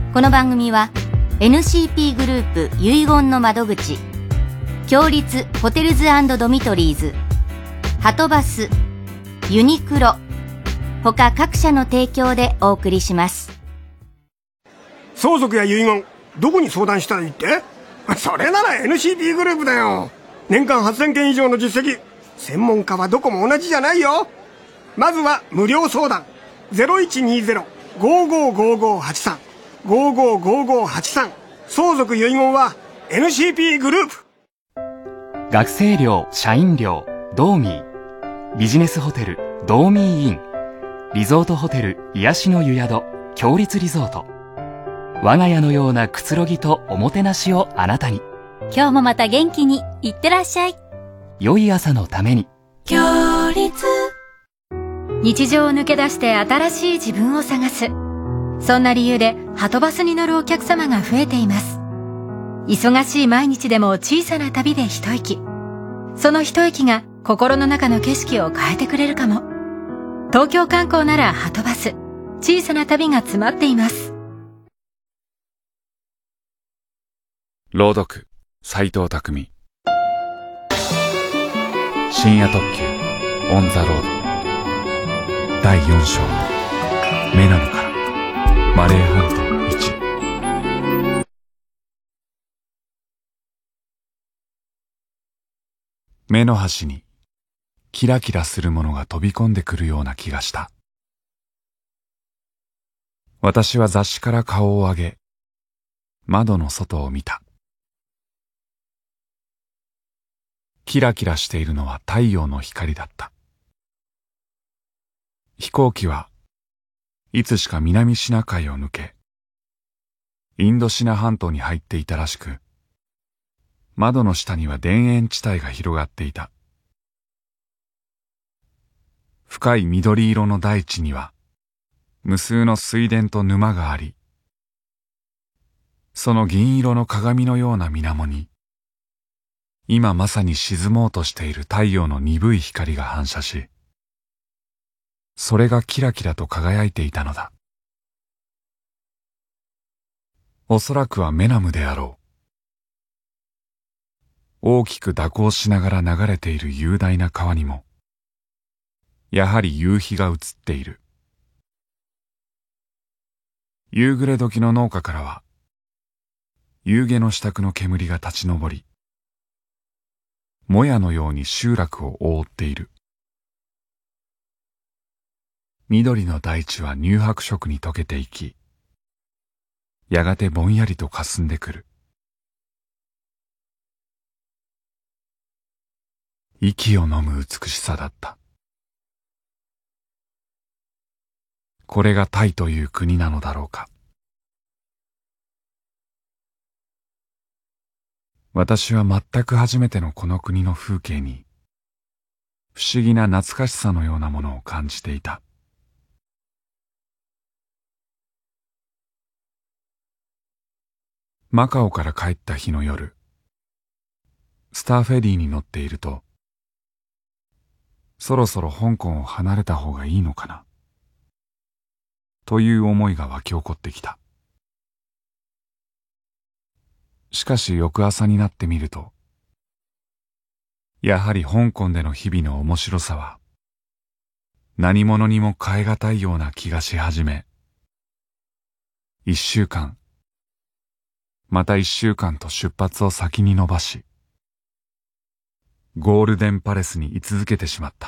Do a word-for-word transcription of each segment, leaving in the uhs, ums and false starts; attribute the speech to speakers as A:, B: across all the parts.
A: この番組は エヌシーピー グループ遺言の窓口、共立ホテルズ&ドミトリーズ、はとバス、ユニクロ他各社の提供でお送りします。
B: 相続や遺言、どこに相談したらいいって？それなら エヌシーピー グループだよ。年間はっせんけん以上の実績。専門家はどこも同じじゃないよ。まずは無料相談 ゼロいちにゼロ ごーごーごーごーはちさん ごーごーごーごーはちさん。 相続遺言は エヌシーピー グループ。
C: 学生寮、社員寮、ドーミー、ビジネスホテル、ドーミーイン、リゾートホテル、癒しの湯宿、強立リゾート。我が家のようなくつろぎとおもてなしをあなたに。
A: 今日もまた元気にいってらっしゃい。
C: 良い朝のために。
A: 強立。日常を抜け出して新しい自分を探す。そんな理由ではとバスに乗るお客様が増えています。忙しい毎日でも小さな旅で一息。その一息が心の中の景色を変えてくれるかも。東京観光ならはとバス。小さな旅が詰まっています。
D: 朗読、斉藤匠。深夜特急オンザロードだいよん章、メナムからマレー半島いち。目の端にキラキラするものが飛び込んでくるような気がした。私は雑誌から顔を上げ、窓の外を見た。キラキラしているのは太陽の光だった。飛行機はいつしか南シナ海を抜け、インドシナ半島に入っていたらしく、窓の下には田園地帯が広がっていた。深い緑色の大地には無数の水田と沼があり、その銀色の鏡のような水面に今まさに沈もうとしている太陽の鈍い光が反射し、それがキラキラと輝いていたのだ。おそらくはメナムであろう。大きく蛇行しながら流れている雄大な川にも、やはり夕日が映っている。夕暮れ時の農家からは、夕げの支度の煙が立ち上り、もやのように集落を覆っている。緑の大地は乳白色に溶けていき、やがてぼんやりと霞んでくる。息を飲む美しさだった。これがタイという国なのだろうか。私は全く初めてのこの国の風景に、不思議な懐かしさのようなものを感じていた。マカオから帰った日の夜、スターフェリーに乗っていると、そろそろ香港を離れた方がいいのかな、という思いが湧き起こってきた。しかし翌朝になってみると、やはり香港での日々の面白さは、何者にも代え難いような気がし始め、一週間、また一週間と出発を先に延ばし、ゴールデンパレスに居続けてしまった。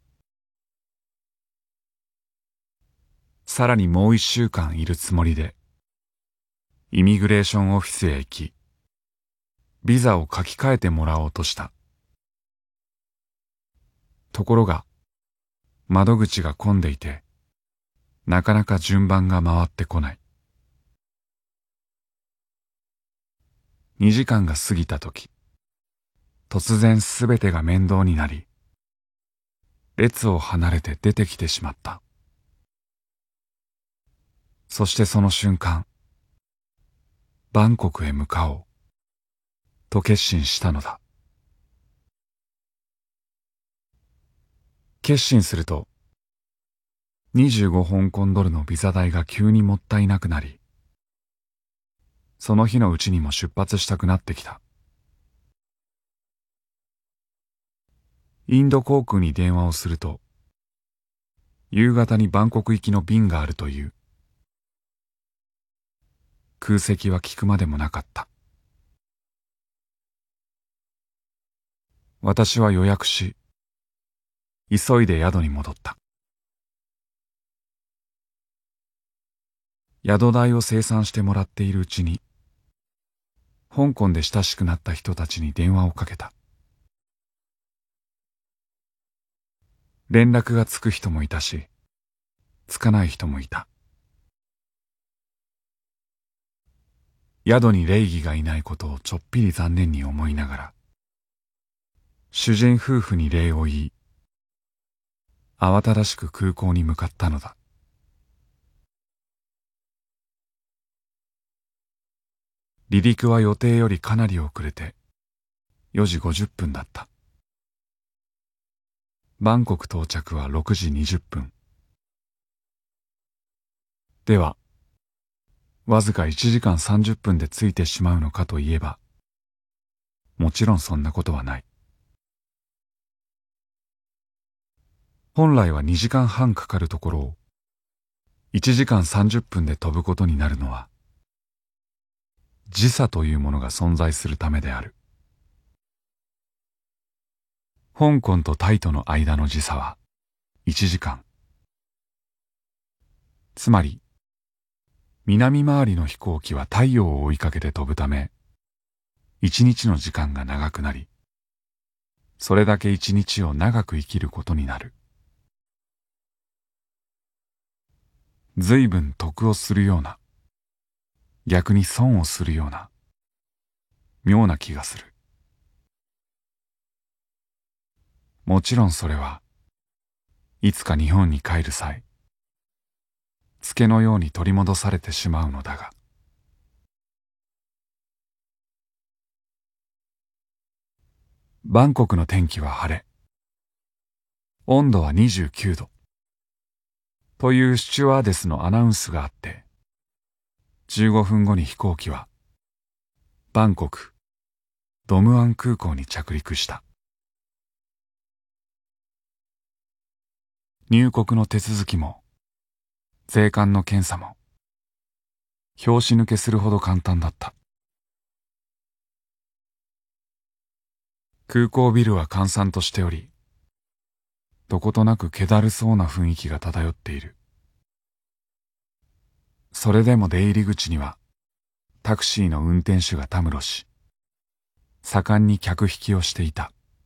D: さらにもう一週間いるつもりで、イミグレーションオフィスへ行き、ビザを書き換えてもらおうとした。ところが、窓口が混んでいて、なかなか順番が回ってこない。二時間が過ぎたとき、突然すべてが面倒になり、列を離れて出てきてしまった。そしてその瞬間、バンコクへ向かおうと決心したのだ。決心すると、にじゅうご香港ドルのビザ代が急にもったいなくなり、 その日のうちにも出発したくなってきた。インド航空に電話をすると、夕方にバンコク行きの便があるという。空席は聞くまでもなかった。私は予約し、急いで宿に戻った。宿代を清算してもらっているうちに、香港で親しくなった人たちに電話をかけた。連絡がつく人もいたし、つかない人もいた。宿に礼儀がいないことをちょっぴり残念に思いながら、主人夫婦に礼を言い、慌ただしく空港に向かったのだ。離陸は予定よりかなり遅れて、よじごじゅっぷんだった。バンコク到着はろくじにじゅっぷん。では、わずかいちじかんさんじゅっぷんで着いてしまうのかといえば、もちろんそんなことはない。本来はにじかんはんかかるところを、いちじかんさんじゅっぷんで飛ぶことになるのは、時差というものが存在するためである。香港とタイとの間の時差はいちじかん。つまり、南回りの飛行機は太陽を追いかけて飛ぶため、一日の時間が長くなり、それだけ一日を長く生きることになる。随分得をするような、逆に損をするような、妙な気がする。もちろんそれはいつか日本に帰る際、ツケのように取り戻されてしまうのだが。バンコクの天気は晴れ、温度はにじゅうきゅうどというスチュワーデスのアナウンスがあって、じゅうごふんごに飛行機はバンコクドムアン空港に着陸した。入国の手続きも税関の検査も拍子抜けするほど簡単だった。空港ビルは閑散としており、どことなく気だるそうな雰囲気が漂っている。それでも出入り口にはタクシーの運転手がたむろし、盛んに客引きをしていた。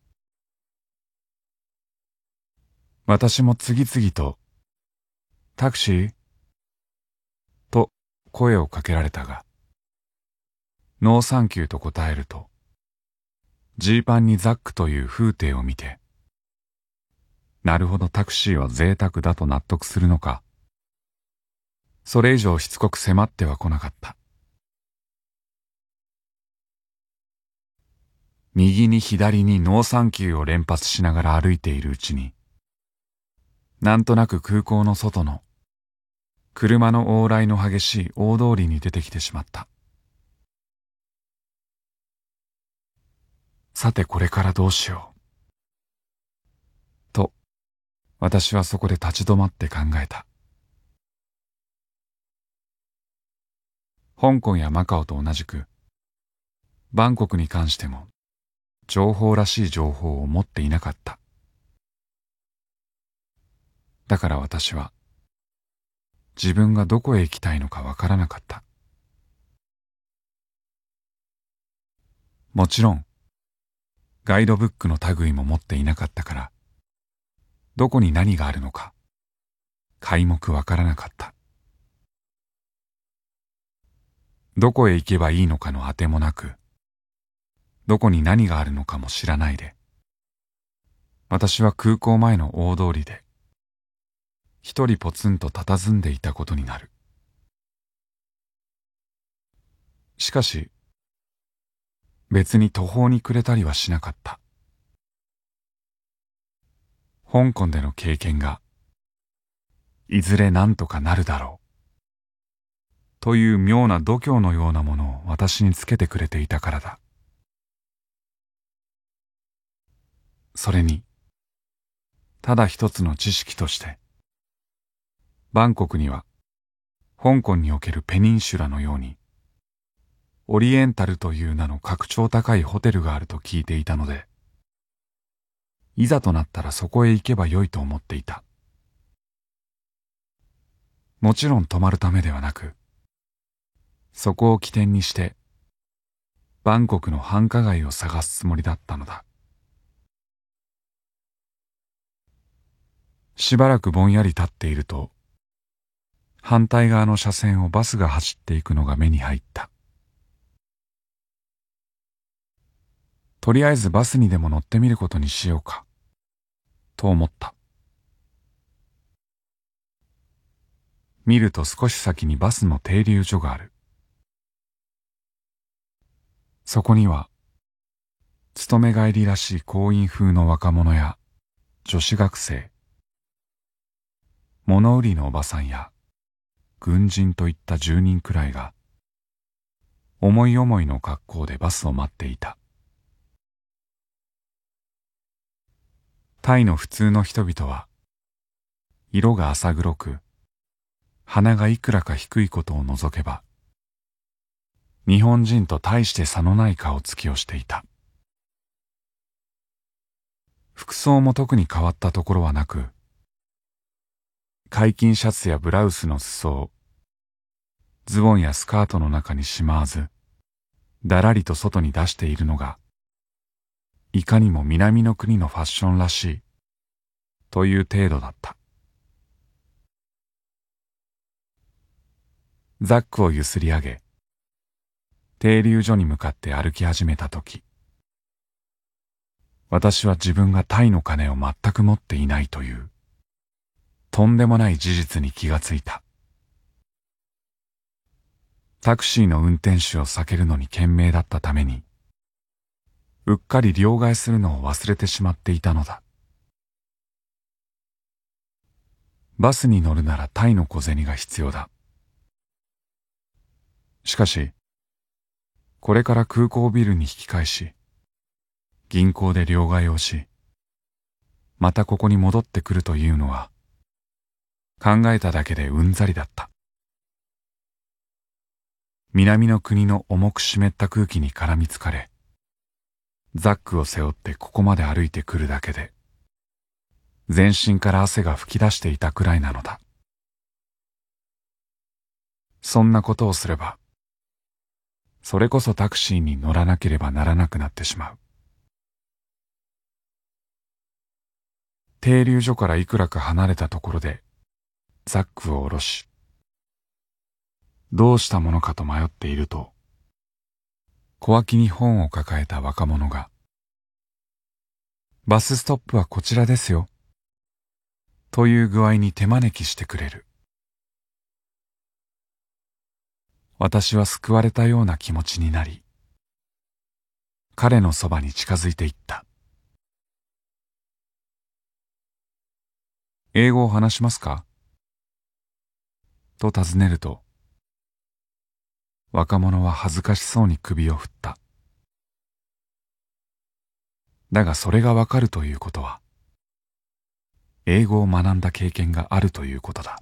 D: 私も次々と、タクシーと声をかけられたが、ノーサンキューと答えると、ジーパンにザックという風景を見て、なるほどタクシーは贅沢だと納得するのか、それ以上しつこく迫っては来なかった。右に左にノーサンキューを連発しながら歩いているうちに、なんとなく空港の外の車の往来の激しい大通りに出てきてしまった。さてこれからどうしよう。と、私はそこで立ち止まって考えた。香港やマカオと同じく、バンコクに関しても、情報らしい情報を持っていなかった。だから私は、自分がどこへ行きたいのかわからなかった。もちろん、ガイドブックの類も持っていなかったから、どこに何があるのか、皆目わからなかった。どこへ行けばいいのかのあてもなく、どこに何があるのかも知らないで、私は空港前の大通りで、一人ポツンと佇んでいたことになる。しかし、別に途方に暮れたりはしなかった。香港での経験が、いずれ何とかなるだろう、 という妙な度胸のようなものを私につけてくれていたからだ。それに、ただ一つの知識として、バンコクには、香港におけるペニンシュラのように、オリエンタルという名の格調高いホテルがあると聞いていたので、いざとなったらそこへ行けばよいと思っていた。もちろん泊まるためではなく、そこを起点にして、バンコクの繁華街を探すつもりだったのだ。しばらくぼんやり立っていると、反対側の車線をバスが走っていくのが目に入った。とりあえずバスにでも乗ってみることにしようか、と思った。見ると少し先にバスの停留所がある。そこには、勤め帰りらしい婚姻風の若者や女子学生、物売りのおばさんや軍人といったじゅうにんくらいが、思い思いの格好でバスを待っていた。タイの普通の人々は、色が浅黒く、鼻がいくらか低いことを除けば、日本人と大して差のない顔つきをしていた。服装も特に変わったところはなく、解禁シャツやブラウスの裾を、ズボンやスカートの中にしまわず、だらりと外に出しているのが、いかにも南の国のファッションらしい、という程度だった。ザックをゆすり上げ、停留所に向かって歩き始めたとき、私は自分がタイの金を全く持っていないという、とんでもない事実に気がついた。タクシーの運転手を避けるのに懸命だったために、うっかり両替するのを忘れてしまっていたのだ。バスに乗るならタイの小銭が必要だ。しかし、これから空港ビルに引き返し、銀行で両替をし、またここに戻ってくるというのは、考えただけでうんざりだった。南の国の重く湿った空気に絡みつかれ、ザックを背負ってここまで歩いてくるだけで、全身から汗が噴き出していたくらいなのだ。そんなことをすれば、それこそタクシーに乗らなければならなくなってしまう。停留所からいくらか離れたところで、ザックを下ろし、どうしたものかと迷っていると、小脇に本を抱えた若者が、バスストップはこちらですよ、という具合に手招きしてくれる。私は救われたような気持ちになり、彼のそばに近づいていった。英語を話しますか？と尋ねると、若者は恥ずかしそうに首を振った。だがそれがわかるということは、英語を学んだ経験があるということだ。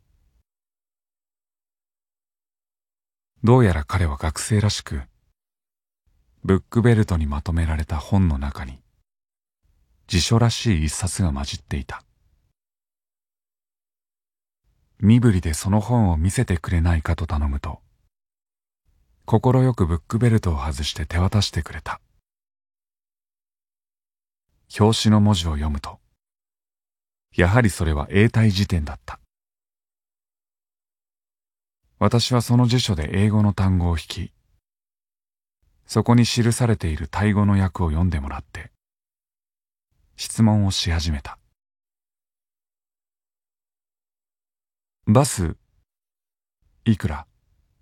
D: どうやら彼は学生らしく、ブックベルトにまとめられた本の中に、辞書らしい一冊が混じっていた。身振りでその本を見せてくれないかと頼むと、心よくブックベルトを外して手渡してくれた。表紙の文字を読むと、やはりそれは英体辞典だった。私はその辞書で英語の単語を引き、そこに記されているタイ語の訳を読んでもらって、質問をし始めた。バス、いくら？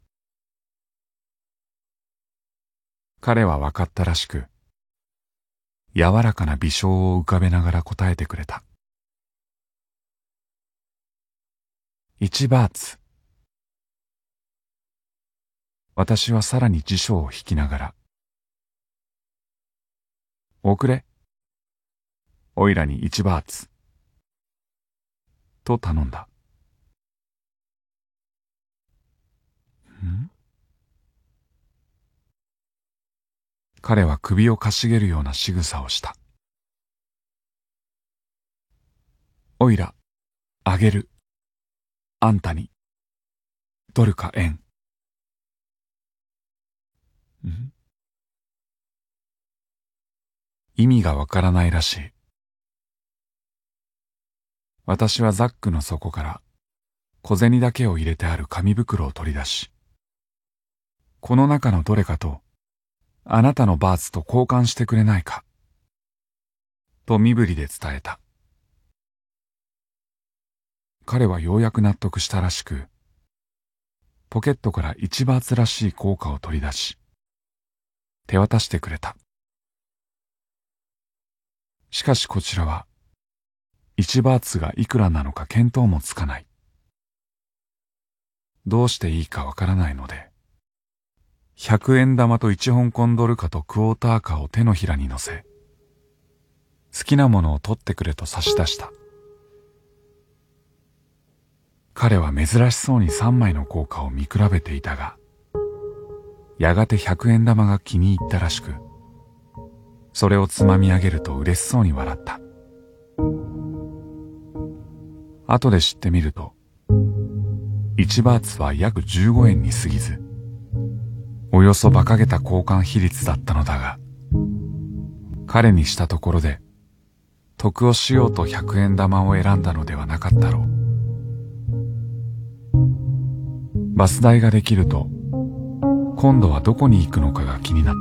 D: 彼は分かったらしく、柔らかな微笑を浮かべながら答えてくれた。いちバーツ。 私はさらに辞書を引きながら、おくれ。おいらに一バーツ。と頼んだ。ん？彼は首をかしげるような仕草をした。おいら、あげる。あんたに。ドルか円。ん？意味がわからないらしい。私はザックの底から小銭だけを入れてある紙袋を取り出し、この中のどれかとあなたのバーツと交換してくれないか、と身振りで伝えた。彼はようやく納得したらしく、ポケットから一バーツらしい硬貨を取り出し、手渡してくれた。しかしこちらは、一バーツがいくらなのか見当もつかない。どうしていいかわからないので、百円玉と一香港ドル貨とクォーター貨を手のひらに乗せ、好きなものを取ってくれと差し出した。彼は珍しそうに三枚の硬貨を見比べていたが、やがて百円玉が気に入ったらしく、それをつまみ上げると嬉しそうに笑った。後で知ってみると、一バーツは約じゅうごえんに過ぎず、およそ馬鹿げた交換比率だったのだが、彼にしたところで、得をしようと百円玉を選んだのではなかったろう。バス代ができると、今度はどこに行くのかが気になった。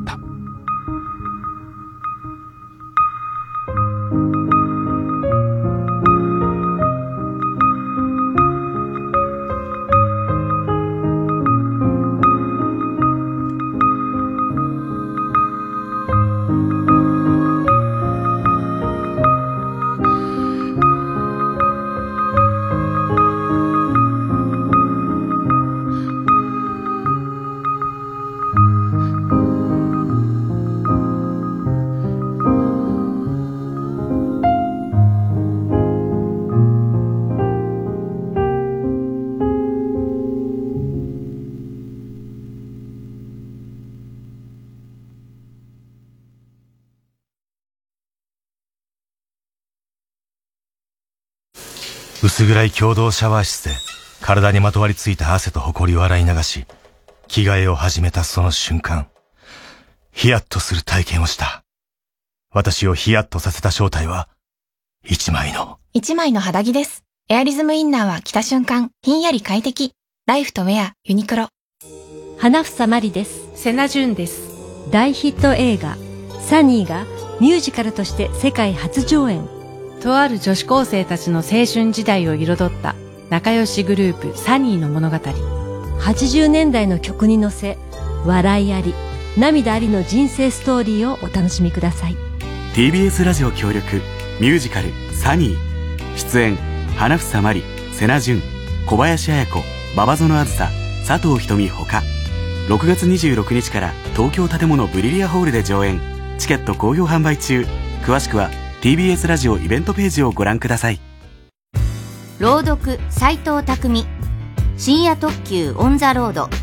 E: 薄暗い共同シャワー室で体にまとわりついた汗と埃を洗い流し、着替えを始めたその瞬間、ヒヤッとする体験をした。私をヒヤッとさせた正体は、一枚の。
F: 一枚の肌着です。エアリズムインナーは着た瞬間、ひんやり快適。ライフとウェア、ユニクロ。
G: 花房まりです。
H: セナジュンです。
G: 大ヒット映画、サニーがミュージカルとして世界初上演。
H: とある女子高生たちの青春時代を彩った仲良しグループサニーの物語。
G: はちじゅうねんだいの曲に乗せ、笑いあり、涙ありの人生ストーリーをお楽しみください。
I: ティービーエス ラジオ協力ミュージカルサニー。出演花房まり、セナジュン、小林綾子、馬場園あずさ、佐藤瞳ほか。ろくがつにじゅうろくにちから東京建物ブリリアホールで上演。チケット好評販売中。詳しくはティービーエス ラジオイベントページをご覧ください。
J: 朗読斉藤匠、深夜特急オンザロード。